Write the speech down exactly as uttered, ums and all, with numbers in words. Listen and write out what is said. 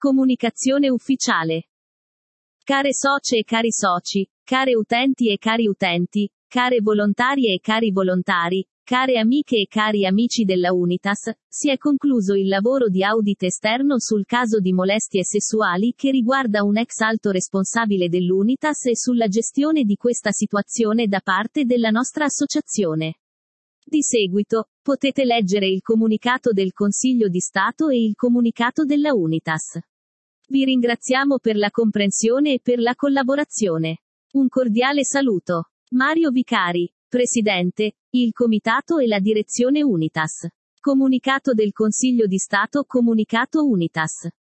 Comunicazione ufficiale. Care socie e cari soci, care utenti e cari utenti, care volontarie e cari volontari, care amiche e cari amici della Unitas, si è concluso il lavoro di audit esterno sul caso di molestie sessuali che riguarda un ex alto responsabile dell'Unitas e sulla gestione di questa situazione da parte della nostra associazione. Di seguito, potete leggere il comunicato del Consiglio di Stato e il comunicato della Unitas. Vi ringraziamo per la comprensione e per la collaborazione. Un cordiale saluto. Mario Vicari, Presidente, il Comitato e la Direzione Unitas. Comunicato del Consiglio di Stato. Comunicato Unitas.